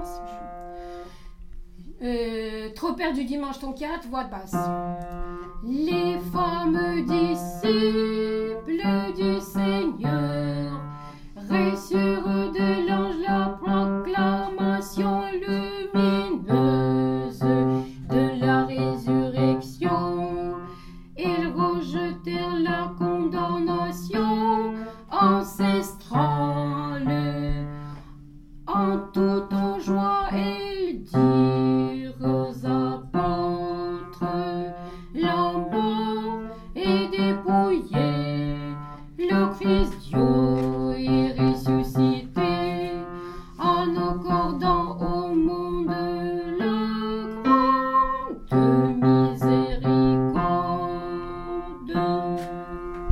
basse. Tropère du dimanche, ton 4, voix de basse. Les femmes disciples du Seigneur reçurent de l'ange la proclamation lumineuse de la résurrection. Ils rejetèrent la condamnation ancestrale. En toute joie, ils dirent aux apôtres: la mort est dépouillée, le Christ Dieu